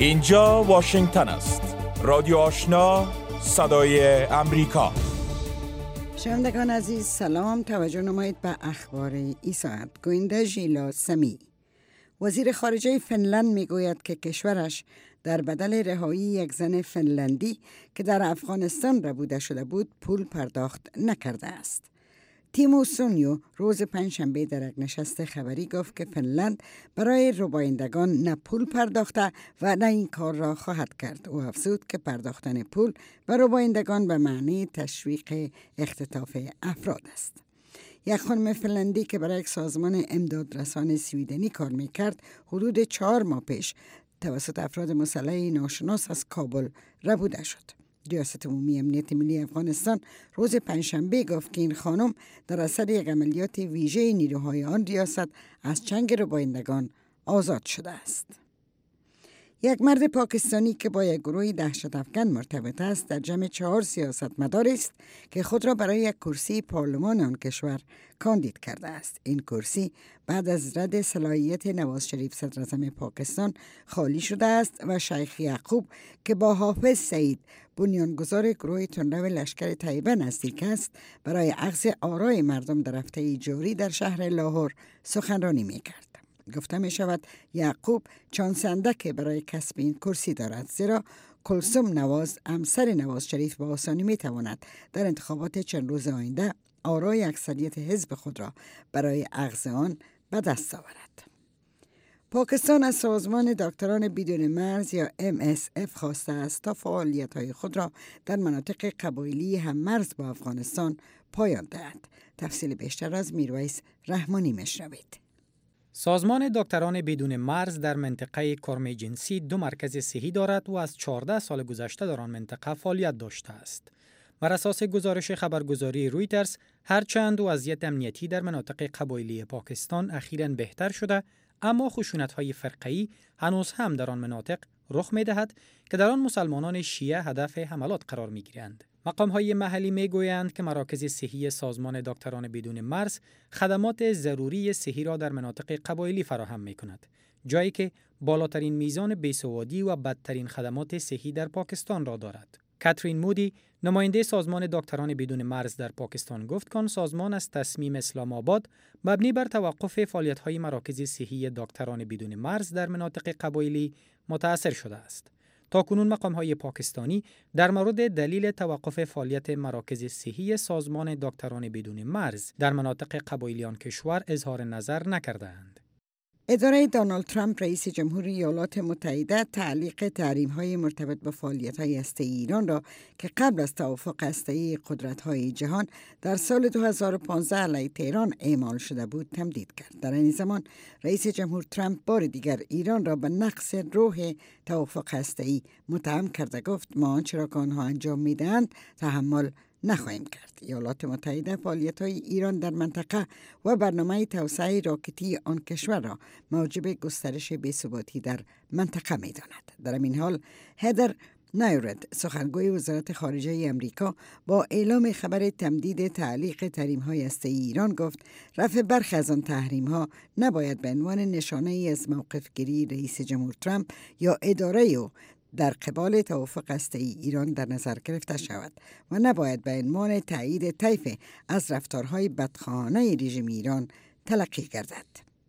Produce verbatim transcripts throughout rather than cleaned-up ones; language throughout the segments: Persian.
اینجا واشنگتن است. رادیو آشنا، صدای امریکا. شنوندگان عزیز سلام، توجه نمایید به اخبار این ساعت. گوینده ژیلا سمی، وزیر خارجه فنلند میگوید که کشورش در بدل رهایی یک زن فنلندی که در افغانستان ربوده شده بود پول پرداخت نکرده است. تیمو سونیو روز پنجشنبه در یک نشست خبری گفت که فنلند برای ربایندگان نه پول پرداخته و نه این کار را خواهد کرد. او افزود که پرداختن پول به ربایندگان به معنی تشویق اختطاف افراد است. یک خانم فنلندی که برای یک سازمان امدادرسان سویدنی کار میکرد حدود چهار ماه پیش توسط افراد مسلح ناشناس از کابل ربوده شد. ریاست عمومی امنیت ملی افغانستان روز پنجشنبه گفت که این خانم در اثر یک عملیات ویژه نیروهای آن ریاست از چنگ ربایندگان آزاد شده است. یک مرد پاکستانی که با یک گروه دهشت افکن مرتبط است در جمع چهار سیاستمدار است که خود را برای یک کرسی پارلمان آن کشور کاندید کرده است. این کرسی بعد از رد صلاحیت نواز شریف صدر اعظم پاکستان خالی شده است و شیخ یعقوب که با حافظ سعید بنیانگذار گروه تندرو لشکر طیبه نزدیک است برای اخذ آرای مردم در هفته جاری در شهر لاهور سخنرانی می‌کرد. گفته می شود یعقوب چانس اندکی برای کسب این کرسی دارد، زیرا کلثوم نواز همسر نواز شریف با آسانی می تواند در انتخابات چند روز آینده آرای اکثریت حزب خود را برای اخذ آن به دست آورد. پاکستان از سازمان دکتران بدون مرز یا ام اس اف خواسته است تا فعالیت‌های خود را در مناطق قبایلی هم مرز با افغانستان پایان دهد. تفصیل بیشتر از میرویس رحمانی میشنوید. سازمان دکتران بدون مرز در منطقه کرم جنسی دو مرکز صحی دارد و از چهارده سال گذشته در آن منطقه فعالیت داشته است. بر اساس گزارش خبرگزاری رویترز، هرچند وضعیت امنیتی در مناطق قبایلی پاکستان اخیراً بهتر شده، اما خشونت‌های فرقه‌ای هنوز هم در آن مناطق رخ می‌دهد که در آن مسلمانان شیعه هدف حملات قرار می‌گیرند. مقام‌های محلی می‌گویند که مراکز صحی سازمان دکتران بدون مرز خدمات ضروری صحی را در مناطق قبایلی فراهم می‌کند، جایی که بالاترین میزان بیسوادی و بدترین خدمات صحی در پاکستان را دارد. کاترین مودی، نماینده سازمان دکتران بدون مرز در پاکستان، گفت که سازمان از تصمیم اسلام آباد مبنی بر توقف فعالیت‌های مراکز صحی دکتران بدون مرز در مناطق قبایلی متأثر شده است. تاکنون مقام‌های پاکستانی در مورد دلیل توقف فعالیت مراکز صحی سازمان دکتران بدون مرز در مناطق قبایلی آن کشور اظهار نظر نکردند. اداره دونالد ترامپ رئیس جمهوری ایالات متحده تعلیق تحریم‌های مرتبط با فعالیت‌های هسته‌ای ایران را که قبل از توافق هسته‌ای قدرت‌های جهان در سال دو هزار و پانزده علیه تهران اعمال شده بود تمدید کرد. در این زمان رئیس جمهور ترامپ بار دیگر ایران را به نقض روح توافق هسته‌ای متهم کرده. گفت ما آنچه را که آنها انجام می‌دهند تحمل نخواهیم کرد. ایالات متحده فعالیت‌های ایران در منطقه و برنامه توسعه راکتی آن کشور را موجب گسترش بی‌ثباتی در منطقه می‌داند. در این حال هدر نایورد، سخنگوی وزارت خارجه امریکا، با اعلام خبر تمدید تعلیق تحریم‌های هسته‌ای ایران گفت رفع برخی از آن تحریم‌ها نباید به عنوان نشانه‌ای از موقف‌گیری رئیس جمهور ترامپ یا اداره او در قبال توافق هسته‌ای ایران در نظر گرفته شود و نباید به عنوان تایید طیف از رفتارهای بدخواهانه رژیم ایران تلقی گردد.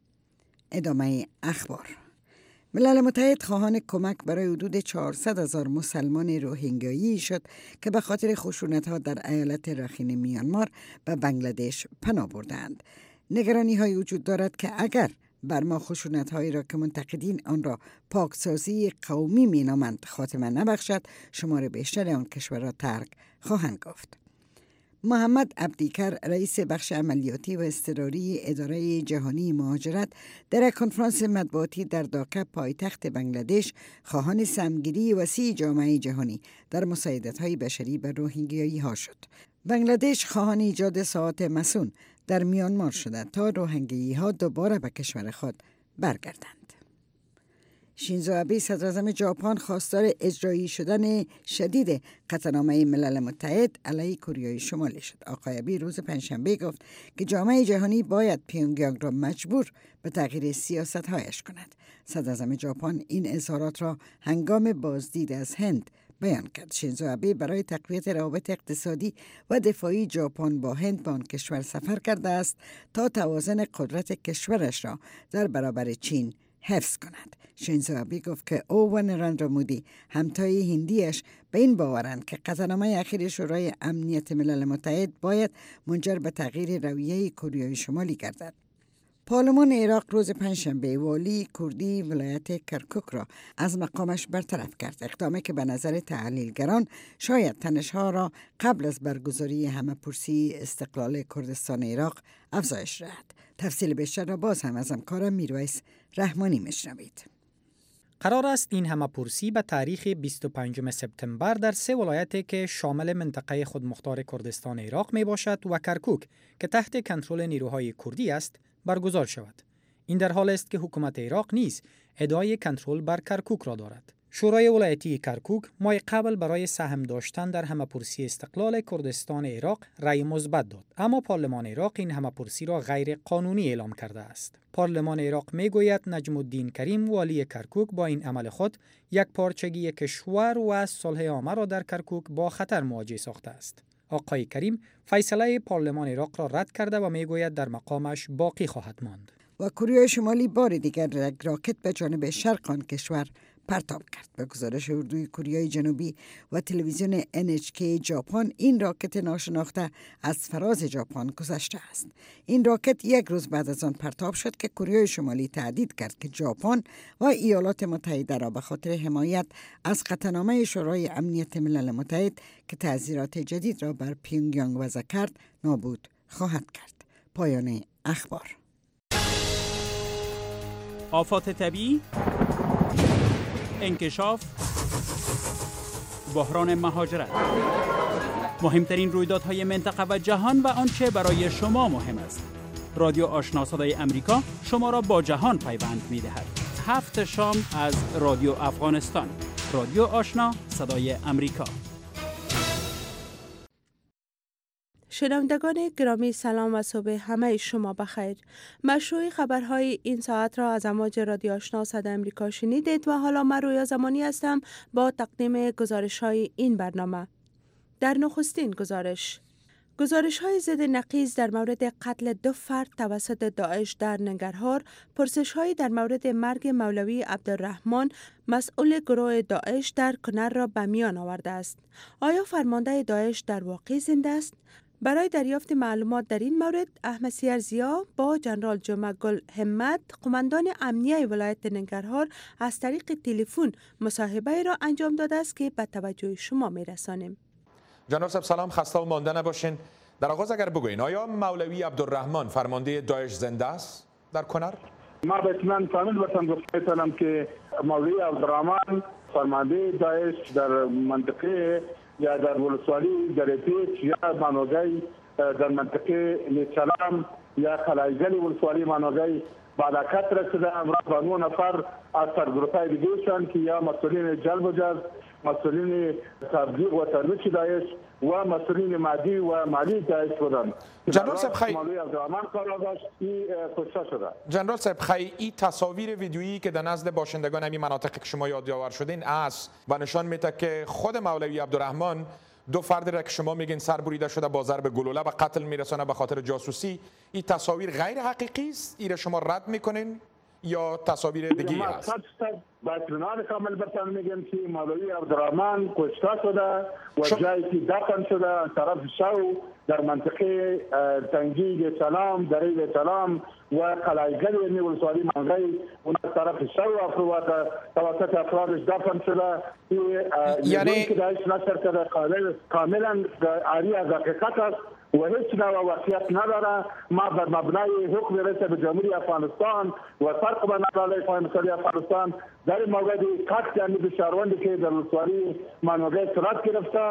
ادامه اخبار. ملل متحد خواهان کمک برای حدود چهارصد هزار مسلمان روهینگایی شد که به خاطر خشونت‌ها در ایالت رخین میانمار به بنگلادش پناه بردند. نگرانی‌های وجود دارد که اگر برما خشونت‌هایی را که منتقدین آن را پاکسازی قومی می‌نامند خاتمه نبخشد، شمار بیشتر آن کشور را ترک خواهند گفت. محمد عبدیکر، رئیس بخش عملیاتی و اضطراری اداره جهانی مهاجرت، در یک کنفرانس مطبوعاتی در داکا پایتخت بنگلادش خواهان سهمگیری وسیع جامعه جهانی در مساعدت‌های بشری به روهینگیایی‌ها شد. بنگلادش خواهان ایجاد ساعات مسون در میانمار شده تا روهینگیایی‌ها دوباره به کشور خود برگردند. شینزو آبه صدراعظم ژاپن خواستار اجرایی شدن شدید قطعنامه ملل متحد علیه کره شمالی شد. آقای آبه روز پنجشنبه گفت که جامعه جهانی باید پیونگیانگ را مجبور به تغییر سیاست‌هایش کند. صدراعظم ژاپن این اظهارات را هنگام بازدید از هند بیان کرد. شینزو آبه برای تقویت روابط اقتصادی و دفاعی ژاپن با هند به آن کشور سفر کرده است تا توازن قدرت کشورش را در برابر چین حفظ کند. شینزو آبه گفت که او و نریندرا مودی همتای هندیش به این باورند که قطعنامه اخیر شورای امنیت ملل متحد باید منجر به تغییر رویه کره شمالی گردد. پارلمان عراق روز پنجشنبه والی کردی ولایت کرکوک را از مقامش برطرف کرد. اقدامی که به نظر تحلیلگران شاید تنش‌ها را قبل از برگزاری همه‌پرسی استقلال کردستان عراق افزایش دهد. تفصیل بیشتر را باز هم از همکارم میرویس رحمانی میشنوید. قرار است این همه‌پرسی به تاریخ بیست و پنجم سپتامبر در سه ولایتی که شامل منطقه خودمختار کردستان عراق می باشد و کرکوک که تحت کنترل نیروهای کردی است برگزار شود. این در حال است که حکومت عراق نیز ادعای کنترل بر کرکوک را دارد. شورای ولایتی کرکوک ماه قبل برای سهم داشتن در همه‌پرسی استقلال کردستان عراق رأی مثبت داد، اما پارلمان عراق این همه‌پرسی را غیر قانونی اعلام کرده است. پارلمان عراق میگوید نجم الدین کریم والی کرکوک با این عمل خود یک پارچگی کشور و صلح عامه را در کرکوک با خطر مواجه ساخته است. آقای کریم فیصله پارلمان عراق را رد کرده و میگوید در مقامش باقی خواهد ماند. و کره شمالی بار دیگر یک راکت به جانب شرق آن کشور پرتاب کرد. به گزارش اردوی کره جنوبی و تلویزیون ان اچ کی ژاپن، این راکت ناشناخته از فراز ژاپن گذشته است. این راکت یک روز بعد از آن پرتاب شد که کره شمالی تهدید کرد که ژاپن و ایالات متحده را به خاطر حمایت از قطعنامه شورای امنیت ملل متحد که تعزیرات جدید را بر پیونگیانگ وضع کرد نابود خواهد کرد. پایان اخبار. آفات طبیعی، انکشاف، بحران مهاجرت، مهمترین رویدادهای منطقه و جهان و آنچه برای شما مهم است. رادیو آشنا صدای امریکا شما را با جهان پیوند می‌دهد. هفت شام از رادیو افغانستان. رادیو آشنا صدای امریکا. شنوندگان گرامی، سلام و صبح همه شما بخیر. مشروع خبرهای این ساعت را از امواج رادیو آشنا صدای امریکا شنیدید و حالا من رویا زمانی هستم با تقدیم گزارش های این برنامه. در نخستین گزارش، گزارش های ضد نقیض در مورد قتل دو فرد توسط داعش در ننگرهار، پرسش های در مورد مرگ مولوی عبدالرحمن مسئول گروه داعش در کنر را به میان آورده است. آیا فرمانده داعش در واقع زنده است؟ برای دریافت معلومات در این مورد، احمد سیرزیا با جنرال جمعه گل همت، قماندان امنیه ولایت ننگرهار، از طریق تلفن مصاحبه را انجام داده است که به توجه شما میرسانیم. جناب صاحب سلام، خسته و مانده نباشین. در آغاز اگر بگوین آیا مولوی عبدالرحمن فرمانده داعش زنده است در کنر؟ ما به اطمینان کامل بتان گفتم که مولوی عبدالرحمن فرمانده داعش در منطقه یا در ولسوالی گریپیچ یا مانوگی در منطقه نیچلام یا خلایگل ولسوالی مانوگی با حرکت رسیده. امروز با نو نفر از سرگروه‌های دیگرشان که یا مسئولین جلب و جذب، مسئولین تبلیغ و ترویج داعش و مسئولین مادی و مالی داعش بودند. جنرال صاحب خی جنرال صاحب خی این تصاویر ویدیویی که در نزد باشندگان همین مناطق که شما یادآور شدین است و نشان میده که خود مولوی عبدالرحمن دو فرد را که شما میگین سر بریده شده با ضرب گلوله و قتل میرسونه به خاطر جاسوسی، این تصاویر غیر حقیقی است؟ این شما رد میکنین یا تصاویر دیگه است؟ با اطمینان کامل برتان میگم که مولوی عبدالرحمن کشته شده و جایی که دفن شده طرف شو در منطقه تنگی سلام، دره سلام و قلعه‌گل یعنی ولسوالی منگی اون طرف شو افراد توسط افرادش دفن شده. یعنی که داعش نشر کرده کاملا عاری از حقیقت است و هیچ نوع واقعیت نداره. ما بر مبنای حکم رئیس جمهوری افغانستان و فرق بین علیه فایمسالی افغانستان در مورد قتل یعنی بشاروندی که در ولسوالی منوگی صورت گرفته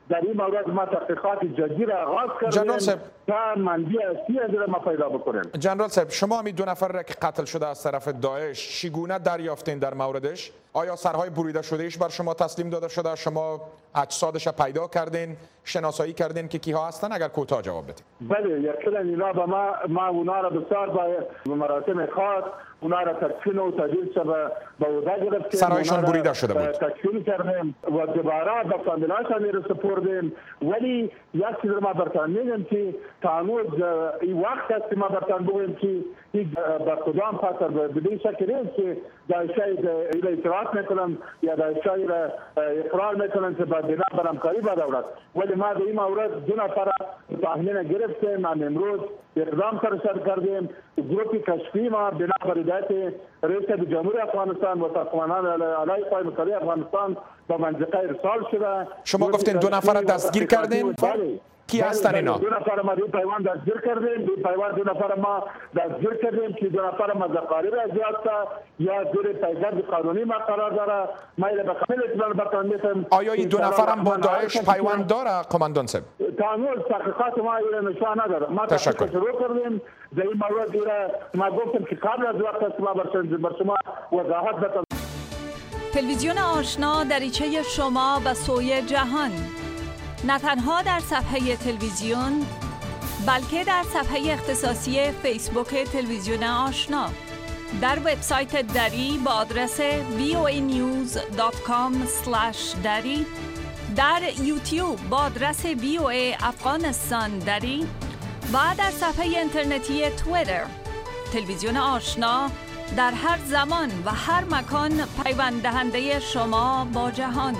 در این مورد ما تحقیقات جدی را آغاز کردیم تا منبع اصلی از را ما پیدا بکنیم. جنرال صاحب، شما همین دو نفر را که قتل شده از طرف داعش چگونه دریافتین در موردش؟ آیا سرهای بریده شده ایش بر شما تسلیم داده شده؟ شما اجسادش را پیدا کردین، شناسایی کردین که کیها هستن؟ اگر کوتاه جواب بدید. بله، یقینا اینا به ما ما اونا را بسیار با مراسم خاص اونا را تکفین و تجهیز به به عهده گرفتیم. سرایشان بریده شده بود. تکفین کردیم و دوباره به فامیلاشان را سپردیم. ولی یک چیز ما برتان میگم که تا هنوز این وقت است که ما برتان بگوییم که این به کدام خاطر بدین شکل است که داعشی را اعتراف میکنن یا داعشی را اقرار میکنن که به بنا بر همکاری با دولت. ولی ما در این مورد دو نفر تحمیل گرفتیم. ما امروز اقدام سرشار کردیم. گروه کشفی ما بنا بر هدایت رئیس جمهوری افغانستان و سازمانان علیه قوای مسلح افغانستان به منطقه ارسال شده. شما گفتین دو نفر دستگیر کردین؟ بله. کی هستن اینا؟ دو نفر ما در پیوان دستگیر کردیم. در پیوان دو نفر ما دستگیر کردیم که دو نفر ما زقاری را زیاد یا زیر پیگرد قانونی ما قرار داره. ما ایله به کامل اطلاع برتان میتیم. آیا این دو نفر هم با داعش پیوند داره قماندان صاحب؟ تا هنوز تحقیقات ما ایله نشان نداره. ما تشکر. شروع کردیم. در این مورد ایله ما گفتم که قبل از وقت است ما بر شما وضاحت بدم. تلویزیون آشنا دریچه شما به سوی جهان، نه تنها در صفحه تلویزیون بلکه در صفحه اختصاصی فیسبوک تلویزیون آشنا، در وبسایت دری با آدرس وی او ای نیوز دات کام اسلش دری، در یوتیوب با آدرس وی او ای افغانستان دری و در صفحه اینترنتی توییتر. تلویزیون آشنا در هر زمان و هر مکان پیوند دهنده شما با جهان.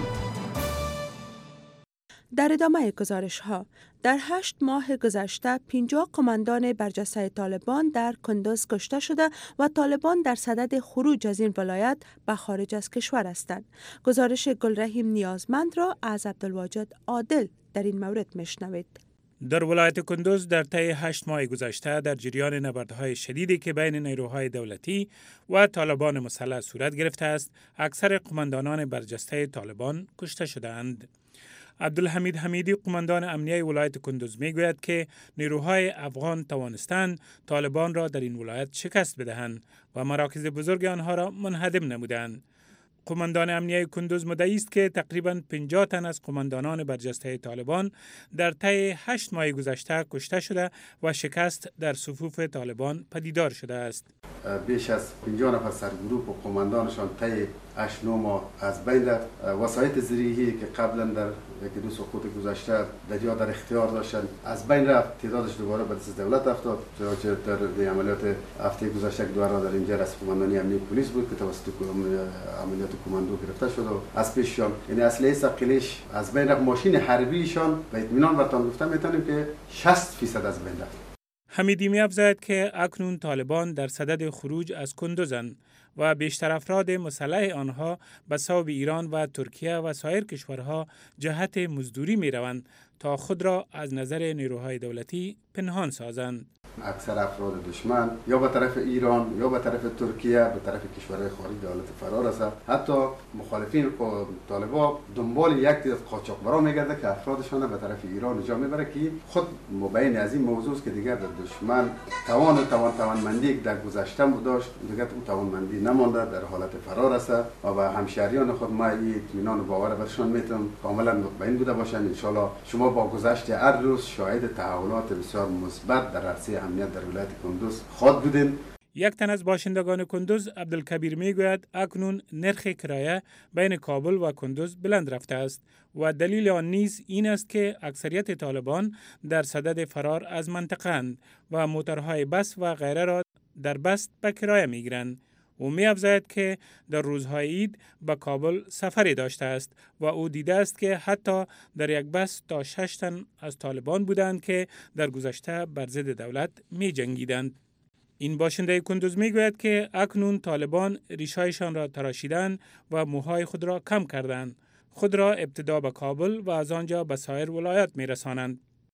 در ادامه گزارش ها، در هشت ماه گذشته پنجاه قماندان برجسته طالبان در کندوز کشته شده و طالبان در صدد خروج از این ولایت به خارج از کشور هستند. گزارش گلرحیم نیازمند را از عبدالواجد عادل در این مورد میشنوید. در ولایت کندوز در طی هشت ماه گذشته در جریان نبردهای شدیدی که بین نیروهای دولتی و طالبان مسلح صورت گرفته است، اکثر قماندانان برجسته طالبان کشته شدند. عبدالحمید حمیدی قماندان امنیه ولایت کندوز میگوید که نیروهای افغان توانستند طالبان را در این ولایت شکست بدهند و مراکز بزرگ آنها را منهدم نمودند. قماندان امنیه کندوز مدعی است که تقریباً پنجاه تن از قماندانان برجسته طالبان در طی هشت ماه گذشته کشته شده و شکست در صفوف طالبان پدیدار شده است. بیش از پنجاه نفر سرگروه و قماندانشان طی هشت نه ماه از بین رفت. وسایط زیره‌ای که قبلا در یکی دو سقوط گذشته در یا در اختیار داشتن از بین رفت. تعدادش دوباره به دست دولت افتاد. چه در عملیات هفته گذشته دوباره در اینجا از قماندانی امنیه پلیس بود که توسط عملیات کماندو گرفته شد و از پیششان، یعنی اسلحه ثقیلش از بین رفت. ماشین حربیشان به اطمینان برتان گفته میتونیم که شصت فیصد از بین رفت. حمیدی می افزاید که اکنون طالبان در صدد خروج از کندوزند و بیشتر افراد مسلح آنها به صوب ایران و ترکیه و سایر کشورها جهت مزدوری می روند تا خود را از نظر نیروهای دولتی پنهان سازند. اکثر افراد دشمن یا به طرف ایران یا به طرف ترکیه به طرف کشورهای خارج دولت فرار است. حتی مخالفین طالبان دنبال یک تعداد قاچاقبرا میگرده که افرادشان به طرف ایران جا میبره که خود مبین از این موضوع است که دیگر در دشمن توان و توان توانمندی در گذشته داشت، دیگر اون توانمندی نمانده، در حالت فرار است و به همشهریان خود ما این اطمینان و باور برشان میتونم کاملا مطمئن بوده باشن. ان شاءالله شما با گذشت هر روز شاهد تحولات بسیار مثبت در عرصه امنیت در ولایت کندوز خود بودیم. یک تن از باشندگان کندوز، عبدالکبیر میگوید اکنون نرخ کرایه بین کابل و کندوز بلند رفته است و دلیل آن نیز این است که اکثریت طالبان در صدد فرار از منطقه اند و موترهای بس و غیره را در بست به کرایه میگیرند. او می افزاید که در روزهای عید به کابل سفری داشته است و او دیده است که حتی در یک بس تا شش تن از طالبان بودند که در گذشته بر ضد دولت می جنگیدند. این باشنده کندوز می گوید که اکنون طالبان ریشهایشان را تراشیدند و موهای خود را کم کردند. خود را ابتدا به کابل و از آنجا به سایر ولایات می رسانند.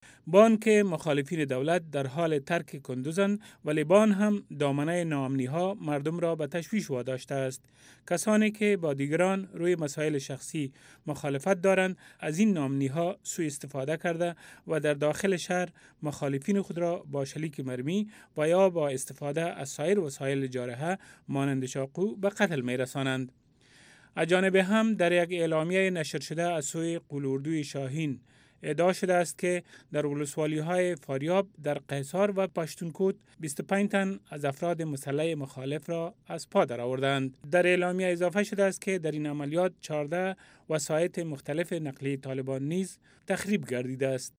بان که مخالفین دولت در حال ترک کندوزند، ولی بان هم دامنه ناامنی ها مردم را به تشویش واداشته است. کسانی که با دیگران روی مسائل شخصی مخالفت دارند از این ناامنی ها سوء استفاده کرده و در داخل شهر مخالفین خود را با شلیک مرمی و یا با استفاده از سایر وسایل جارحه مانند چاقو به قتل می رسانند. از جانب هم در یک اعلامیه نشر شده از سوی قولوردوی شاهین ادعا شده است که در ولسوالی‌های فاریاب، در قیصار و پشتونکوت بیست و پنج تن از افراد مسلح مخالف را از پا درآوردند. در اعلامیه اضافه شده است که در این عملیات چهارده وسایط مختلف نقلیه طالبان نیز تخریب گردیده است.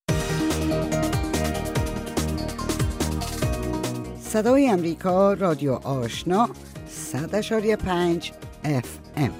صدای امریکا، رادیو آشنا، صد اشاری پنج اف ام.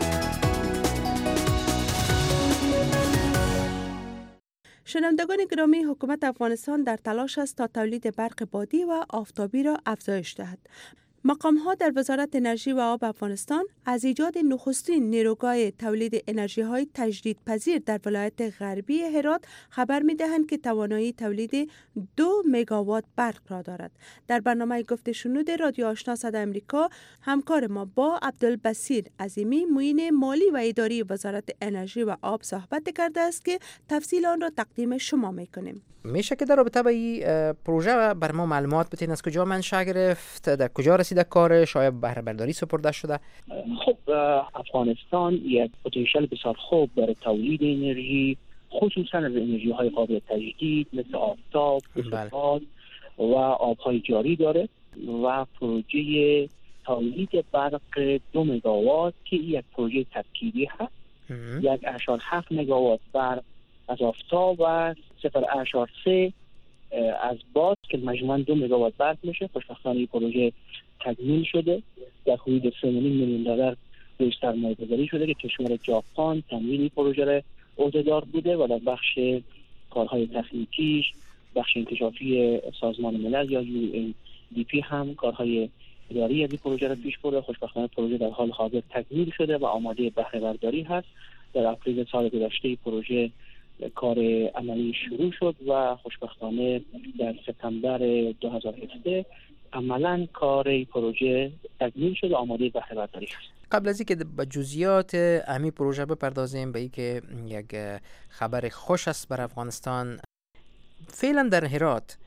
شنوندگان گرامی، حکومت افغانستان در تلاش است تا تولید برق بادی و آفتابی را افزایش دهد. مقام‌ها در وزارت انرژی و آب افغانستان از ایجاد نخستین نیروگاه تولید انرژی‌های تجدیدپذیر در ولایت غربی هرات خبر می‌دهند که توانایی تولید دو مگاوات برق را دارد. در برنامه گفت شنود رادیو آشنا صدای امریکا همکار ما با عبدالبصیر عظیمی، معین مالی و اداری وزارت انرژی و آب صحبت کرده است که تفصیل آن را تقدیم شما می‌کنیم. میشه که در رابطه با این پروژه بر ما معلومات بتین؟ از کجا منشأ گرفت؟ در کجا رسیده کارش؟ آیا بهره برداری سپرده شده؟ خب افغانستان یک پتانسیل بسیار خوب برای تولید انرژی، خصوصا از انرژی های قابل تجدید مثل آفتاب، باد و آبهای جاری داره و پروژه تولید برق دو مگاوات که یک پروژه ترکیبی هست. یک اشار هفت مگاوات برق از آفتاب و صفر اشار سه از باد که مجموعاً دو مگاوات برق میشه. خوشبختانه این پروژه تکمیل شده، در حدود سه و نیم میلیون دلار روی سرمایه‌گذاری شده که کشور ژاپن تمویل این پروژه را عهده‌دار بوده و در بخش کارهای تکنیکیش، بخش انکشافی سازمان ملل یا یو ان دی پی هم کارهای اداری از این پروژه را پیش برده. خوشبختانه پروژه در حال حاضر تکمیل شده و آماده بهره برداری هست. در اپریل سال گذشته پروژه کار عملی شروع شد و خوشبختانه در سپتامبر دو هزار و هفده عملاً کار پروژه تکمیل شد و آماده بهره برداری است. قبل از اینکه به جزئیات همین پروژه بپردازیم، به اینکه یک خبر خوش است بر افغانستان، فعلا در هرات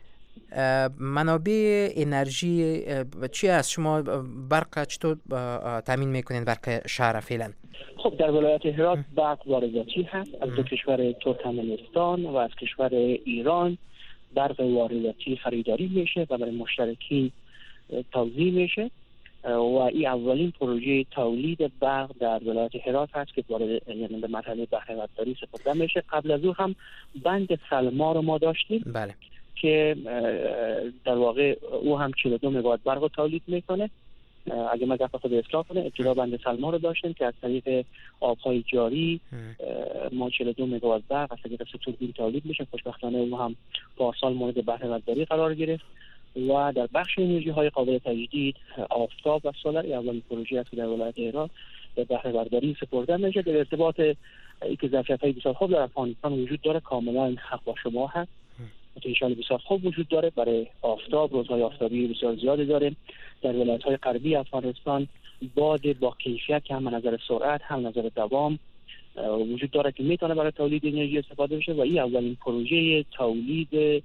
منابع انرژی چی است؟ شما برق چطور تامین میکنین برق شهر فعلا؟ خب در ولایت هرات برق وارداتی هست از دو کشور ترکمنستان و از کشور ایران. برق وارداتی خریداری میشه و برای مشترکین توزیع میشه و این اولین پروژه تولید برق در ولایت هرات هست که وارد یعنی به مرحله بهره برداری سپرده میشه. قبل از او هم بند سلما رو ما داشتیم بله که در واقع او هم چهل و دو مگاوات برق تولید میکنه. اگه ما گفت خود اصلاح کنه، ابتدا بند سلما رو داشتیم که از طریق آبهای جاری ما چهل و دو مگاوات برق از طریق سه توربین تولید میشه. خوشبختانه او هم پارسال مورد بهره برداری قرار گرفت و در بخش انرژی های قابل تجدید آفتاب و سولر اولین پروژه است که در ولایت هرات به بهره برداری سپرده میشه. در ارتباط اینکه ظرفیت‌های بسیار خوب در افغانستان وجود داره، کاملا حق با شما هست. پتانسیل بسیار خوب وجود داره برای آفتاب، روزهای آفتابی بسیار زیادی داره. در ولایت‌های غربی افغانستان باد با کیفیت که هم نظر سرعت هم نظر دوام وجود داره که میتونه برای تولید انرژی استفاده بشه و این اولین پروژه تولید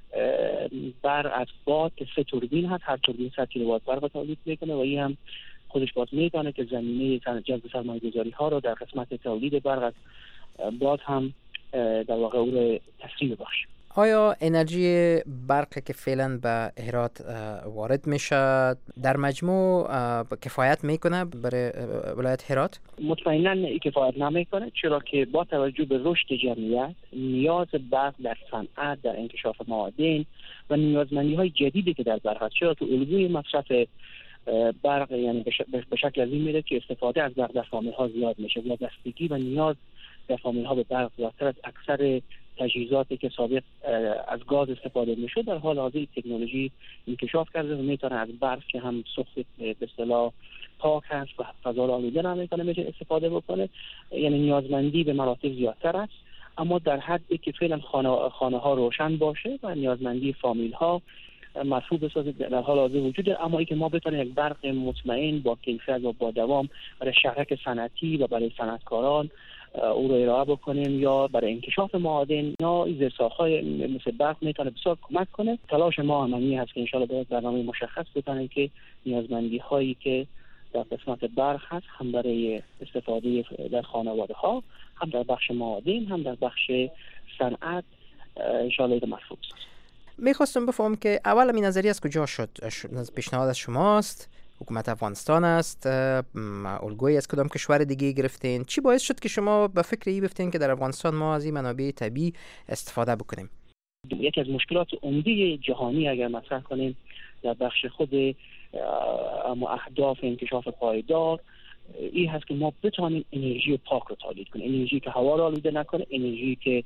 برق از باد که سه توربین هست، هر توربین صد کیلووات برق تولید میکنه و این هم خودش باز میتونه که زمینه جذب سرمایه‌گذاری ها رو در قسمت تولید برق از باد هم در واقع او رو تسریع بخشه. آیا انرژی برق که فعلا به هرات وارد میشه در مجموع کفایت میکنه برای ولایت هرات؟ مطمئنا این کفایت نمیکنه، چرا که با توجه به رشد جمعیت، نیاز برق در صنعت، در انکشاف معادن و نیازمندی های جدیدی که در برق هست، چرا که الگوی مصرف برق یعنی به شکل از این میره که استفاده از برق در فامیل ها زیاد میشه و دستگی و نیاز در فامیل ها به برق زیادتر از اکثر تجهیزاتی که سابق از گاز استفاده میشد. در حال حاضر تکنولوژی انکشاف کرده و میتونه از برق که هم سوخت به اصطلاح پاک هست و فضا را آلوده نمیکنه میشه استفاده بکنه، یعنی نیازمندی به مراتب زیادتر است اما در حدی که فعلا خانه, خانه ها روشن باشه و نیازمندی فامیل ها مرفوع بسازه در حال حاضر وجود داره، اما اینکه ما بتونیم یک برق مطمئن با کیفیت و با دوام برای شهرک صنعتی و برای صنعتکاران او رو ارائه بکنیم یا برای انکشاف معادن یا زیرساخت‌های مثل برق میتونه بسیار کمک کنه. تلاش ما همانی هست که انشالله باید برنامه مشخص بکنیم که نیازمندی هایی که در قسمت برق هست هم برای استفاده در خانواده ها، هم در بخش معادن، هم در بخش صنعت انشالله مرفوع است. میخواستم بفهم که اول این نظریه از کجا شد؟ پیشنهاد از شماست؟ حکومت افغانستان است؟ الگویی از کدام کشور دیگه گرفتین؟ چی باعث شد که شما به فکر این بفتین که در افغانستان ما از این منابع طبیعی استفاده بکنیم؟ یکی از مشکلات عمده جهانی اگر مطرح کنیم در بخش خود اما اهداف انکشاف پایدار این هست که ما بتوانیم انرژی پاک رو تولید کنیم، انرژی که هوا را آلوده نکنه، انرژی که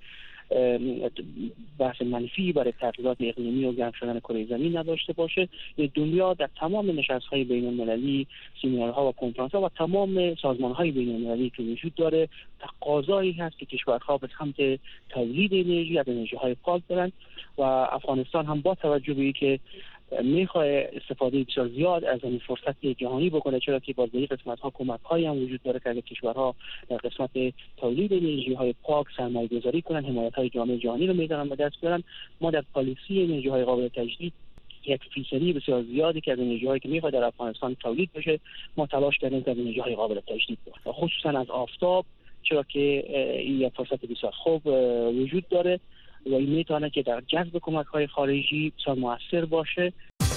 بحث منفی برای تغییرات اقلیمی و گرم شدن کره زمین نداشته باشه. دنیا در تمام نشست‌های بین‌المللی، سمینارها و کنفرانس‌ها و تمام سازمان‌های بین‌المللی که وجود داره تقاضایی هست که کشورها به سمت تولید انرژی از انرژی‌های پاک برن و افغانستان هم با توجه به اینکه میخواد استفاده بسیار زیاد از این فرصت جهانی بکنه، چرا که باز در قسمت‌ها کمک‌هایی هم وجود داره که اگر کشورها در قسمت تولید انرژی‌های پاک سرمایه‌گذاری کنن، حمایت‌های جامعه جهانی رو می‌دارن به دست بیارن. ما در پالیسی انرژی‌های قابل تجدید یک فیصدی بسیار زیادی که از انرژی‌هایی که میخواد در افغانستان تولید بشه ما تلاش کردیم که از انرژی‌های قابل تجدید باشه، خصوصا از آفتاب، چرا که این یک فرصت بسیار خوب وجود داره و این میتونه که در جذب کمک‌های خارجی بسیار مؤثر باشه.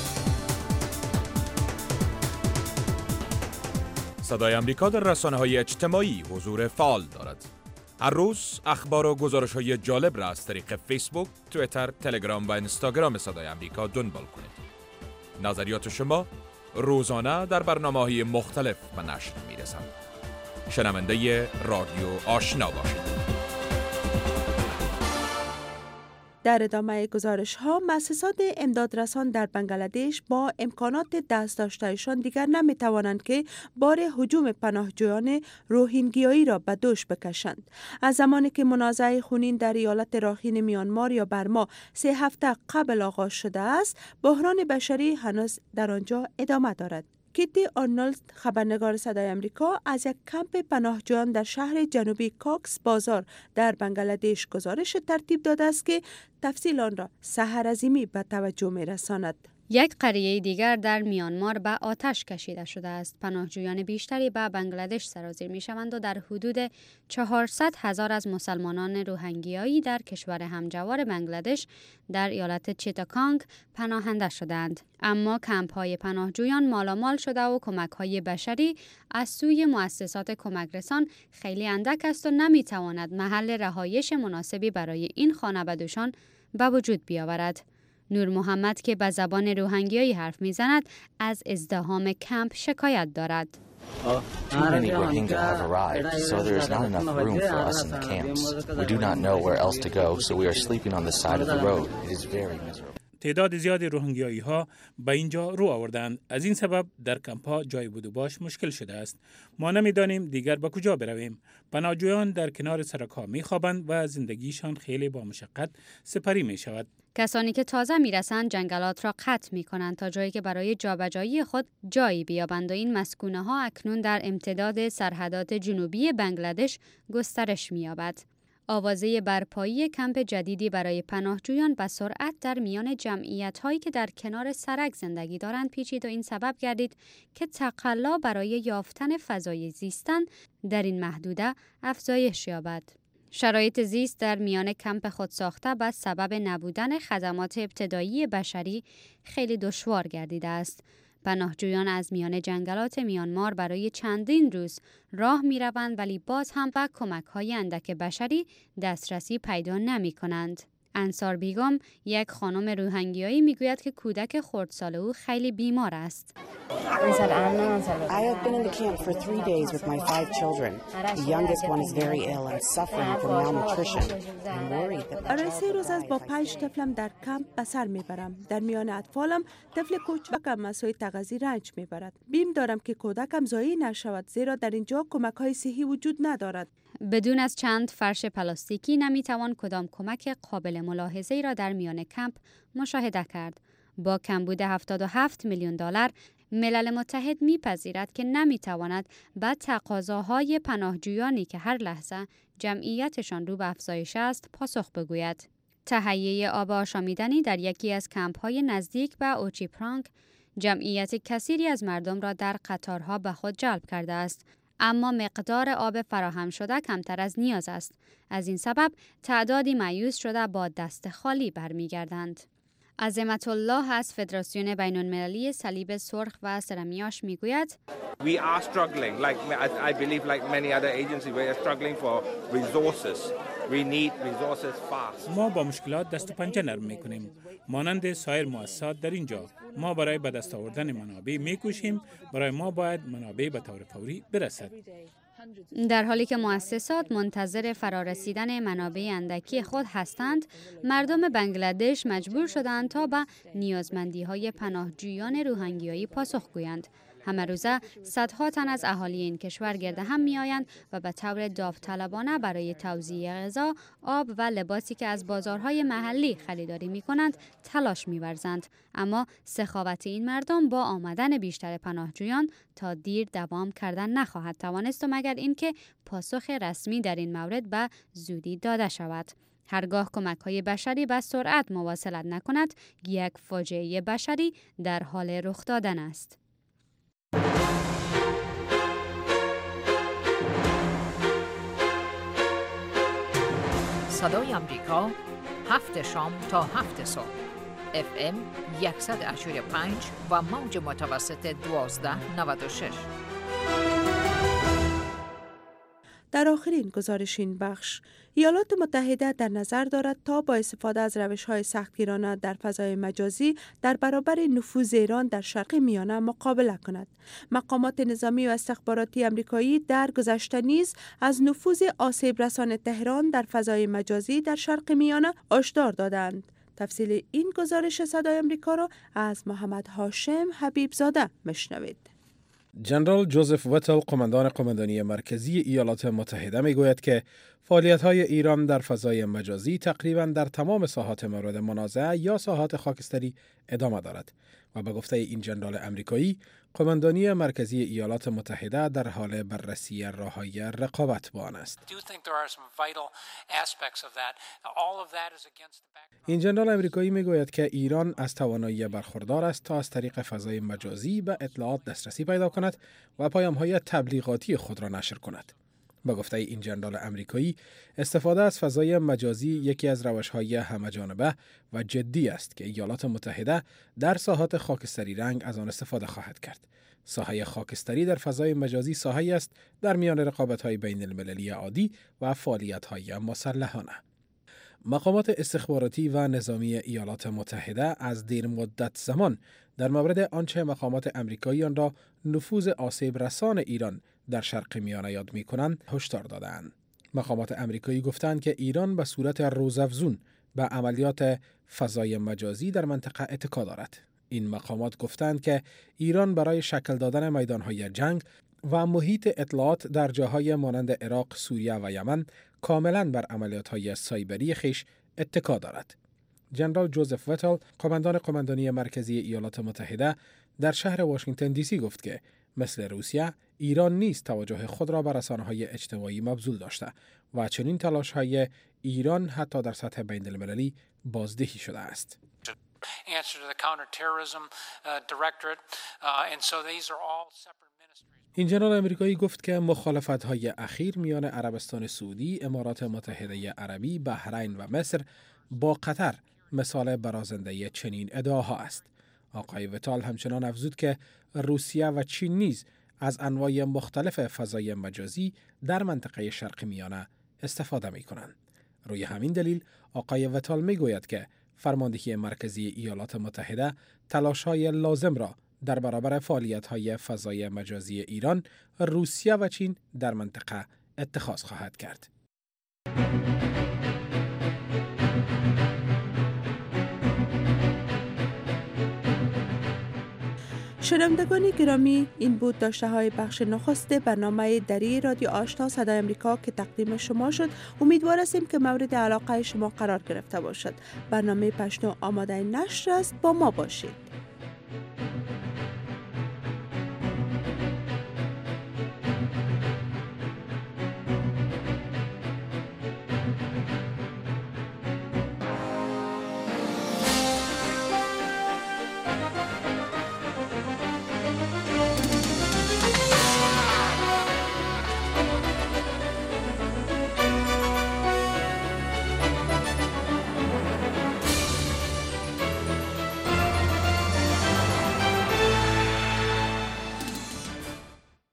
صدای امریکا در رسانه‌های اجتماعی حضور فعال دارد. هر روز اخبار و گزارش‌های جالب را از طریق فیسبوک، توییتر، تلگرام و اینستاگرام صدای امریکا دنبال کنید. نظریات شما روزانه در برنامه‌های مختلف به نشر می‌رسند. شنونده رادیو آشنا باشید. در ادامه گزارش ها، مؤسسات امدادرسان در بنگلادش با امکانات دست داشتهشان دیگر نمی توانند که بار هجوم پناهجویان روهینگیایی را به دوش بکشند. از زمانی که منازعه خونین در ایالت راخین میانمار یا برما سه هفته قبل آغاز شده است، بحران بشری هنوز در آنجا ادامه دارد. کیتی آرنولد، خبرنگار صدای امریکا، از یک کمپ پناهجویان در شهر جنوبی کاکس بازار در بنگلادش گزارش ترتیب داده است که تفصیل آن را سحر عظیمی به توجه می رساند. یک قریه دیگر در میانمار به آتش کشیده شده است. پناهجویان بیشتری به بنگلادش سرازیر می شوند و در حدود چهارصد هزار از مسلمانان روهینگیایی در کشور همجوار بنگلادش در ایالت چیتاگانگ پناهنده شدند. اما کمپ های پناهجویان مالامال شده و کمک های بشری از سوی مؤسسات کمک رسان خیلی اندک است و نمی تواند محل رهایش مناسبی برای این خانواده‌شان به وجود بیاورد. نور محمد که به زبان روهینگیایی حرف میزند از ازدحام کمپ شکایت دارد. Too many Rohingya have arrived, so there is not enough room for us in the camps. We do not know where else to go, so we are sleeping on the side of the road. It is very miserable. تعداد زیادی روهینگیایی ها به اینجا رو آوردند. از این سبب در کمپ ها جای بود و باش مشکل شده است. ما نمیدانیم دیگر به کجا برویم. پناهجویان در کنار سرک ها می خوابند و زندگیشان خیلی با مشقت سپری می شود. کسانی که تازه میرسند جنگلات را قطع می کنند تا جایی که برای جابجایی خود جایی بیابند و این مسکونه ها اکنون در امتداد سرحدات جنوبی بنگلادش گسترش می یابد. آوازه برپایی کمپ جدیدی برای پناهجویان به سرعت در میان جمعیت هایی که در کنار سرک زندگی دارند پیچید و این سبب گردید که تقلا برای یافتن فضای زیستن در این محدوده افزایش یابد. شرایط زیست در میان کمپ خودساخته به سبب نبودن خدمات ابتدایی بشری خیلی دشوار گردیده است. پناهجویان از میان جنگلات میانمار برای چندین روز راه می روند ولی باز هم به کمک های اندک بشری دسترسی پیدا نمی کنند. انصار بیگم، یک خانم روهینگیایی، می گوید که کودک خردسال او خیلی بیمار است. I have been in the camp for three days with my five children. The youngest one is very ill and suffering from malnutrition. I'm worried that برای سه روز از با پنج طفلم در کمپ به سر میبرم. در میان اطفالم طفل کوچکم مسئله تغذیه رنج میبرد. بیم دارم که کودکم ضایع نشود زیرا در اینجا کمک های صحی وجود ندارد. بدون از چند فرش پلاستیکی نمیتوان کدام کمک قابل ملاحظه‌ای را در میان کمپ مشاهده کرد. با کمبود هفتاد و هفت میلیون دلار، ملل متحد میپذیرد که نمیتواند به تقاضاهای پناهجویانی که هر لحظه جمعیتشان رو به افزایش است پاسخ بگوید. تهیه آب آشامیدنی در یکی از کمپ‌های نزدیک به اوچیپرانگ جمعیت کثیری از مردم را در قطارها به خود جلب کرده است، اما مقدار آب فراهم شده کمتر از نیاز است. از این سبب تعدادی مایوس شده با دست خالی برمیگردند. عظمت الله از فدراسیون بین‌المللی صلیب سرخ و سرمیاش میگوید We are struggling like I believe like many other agencies we are struggling for resources. We need resources fast. ما با مشکلات دست و پنجه نرم میکنیم. مانند سایر مؤسسات در اینجا ما برای به دست آوردن منابع میکوشیم. برای ما باید منابع به طور فوری برسد. در حالی که مؤسسات منتظر فرارسیدن منابع اندکی خود هستند، مردم بنگلادش مجبور شدند تا به نیازمندی‌های پناهجویان روهینگیایی پاسخ گویند. همه روزه صدها تن از اهالی این کشور گرد هم می‌آیند و به طور داوطلبانه برای توزیع غذا، آب و لباسی که از بازارهای محلی خریداری می‌کنند تلاش می‌ورزند. اما سخاوت این مردم با آمدن بیشتر پناهجویان تا دیر دوام کردن نخواهد توانست مگر اینکه پاسخ رسمی در این مورد به زودی داده شود. هرگاه کمک‌های بشری به سرعت مواصلت نکند، یک فاجعه بشری در حال رخ دادن است. صدای امریکا هفت شام تا هفت صبح اف ام صد و هشت و پنج و موج متوسط دوازده نود و شش. در آخرین گزارش این بخش، ایالات متحده در نظر دارد تا با استفاده از روش‌های سختگیرانه در فضای مجازی در برابر نفوذ ایران در شرق میانه مقابله کند. مقامات نظامی و استخباراتی آمریکایی در گذشته نیز از نفوذ آسیب رسان تهران در فضای مجازی در شرق میانه هشدار دادند. تفصیل این گزارش صدای آمریکا را از محمد هاشم حبیبزاده مشنوید. جنرال جوزف وتل، قماندان قماندانی مرکزی ایالات متحده میگوید که فعالیت‌های ایران در فضای مجازی تقریباً در تمام ساحات مورد منازعه یا ساحات خاکستری ادامه دارد و به گفته این جنرال امریکایی، قماندانی مرکزی ایالات متحده در حال بررسی راه‌های رقابت با آن است. این جنرال امریکایی میگوید که ایران از توانایی برخوردار است تا از طریق فضای مجازی به اطلاعات دسترسی پیدا کند و پیام‌های تبلیغاتی خود را نشر کند. با گفته این جنرال امریکایی، استفاده از فضای مجازی یکی از روش‌های همه‌جانبه و جدی است که ایالات متحده در ساحات خاکستری رنگ از آن استفاده خواهد کرد. ساحه خاکستری در فضای مجازی ساحه‌ای است در میان رقابت‌های بین‌المللی عادی و فعالیت‌های مسلحانه. مقامات استخباراتی و نظامی ایالات متحده از دیر مدت زمان در مورد آنچه مقامات امریکایی آن را نفوذ آسیب رسان ایران در شرق میانه یاد می‌کنند هشدار دادند. مقامات امریکایی گفتند که ایران به صورت روزافزون به عملیات فضای مجازی در منطقه اتکا دارد. این مقامات گفتند که ایران برای شکل دادن میدان‌های جنگ و محیط اطلاعات در جاهای مانند عراق، سوریه و یمن کاملاً بر عملیات‌های سایبری خیش اتکا دارد. جنرال جوزف وتل، قماندان قماندانی مرکزی ایالات متحده، در شهر واشنگتن دی سی گفت که مثل روسیه، ایران نیز توجه خود را به رسانه‌های اجتماعی مبذول داشته و چنین تلاش‌های ایران حتی در سطح بین‌المللی بازدهی شده است. این جنرال امریکایی گفت که مخالفت‌های اخیر میان عربستان سعودی، امارات متحده عربی، بحرین و مصر با قطر مثال برازنده چنین ادعاها است. آقای وتال همچنان افزود که روسیه و چین نیز از انواع مختلف فضای مجازی در منطقه شرق میانه استفاده می کنند. روی همین دلیل آقای وتال می گوید که فرماندهی مرکزی ایالات متحده تلاش‌های لازم را در برابر فعالیت‌های فضای مجازی ایران، روسیه و چین در منطقه اتخاذ خواهد کرد. شنوندگان گرامی، این بود داشته های بخش نخست برنامه دری رادیو آشنا صدای امریکا که تقدیم شما شد. امیدوار هستیم که مورد علاقه شما قرار گرفته باشد. برنامه پشنو آماده نشر است، با ما باشید.